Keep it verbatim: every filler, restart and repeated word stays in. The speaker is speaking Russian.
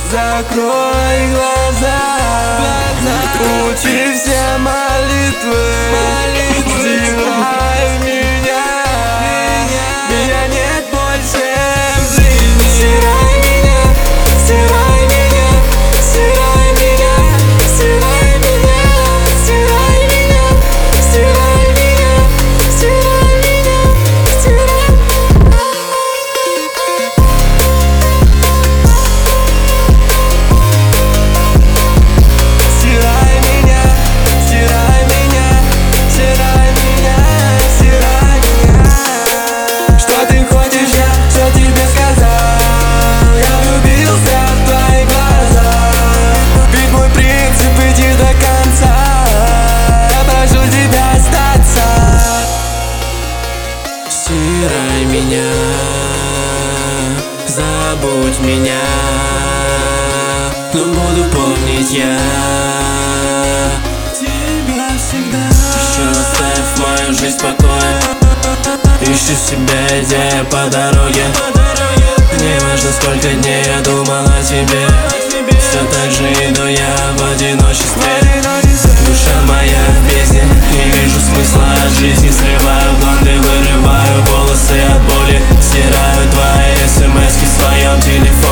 закрой глаза, учи все молитвы, стирай меня, меня нет больше в жизни. Стирай меня, стирай меня, стирай меня, стирай меня, стирай меня, стирай меня, стирай меня, стирай. Стирай меня, стирай меня, стирай меня, стирай меня. Что ты хочешь, я все тебе сказал. Я влюбился в твои глаза, ведь мой принцип идти до конца. Я прошу тебя остаться. Стирай меня, забудь меня, но буду помнить я тебя всегда. Еще оставь мою жизнь в покое, ищу себе идею по дороге. Не важно, сколько дней я думал о тебе, все так же иду я в одиночестве. Душа моя в бездне, не вижу смысла от жизни. Срываю бланды, вырываю волосы от боли, стираю твои смс-ки в своем телефоне.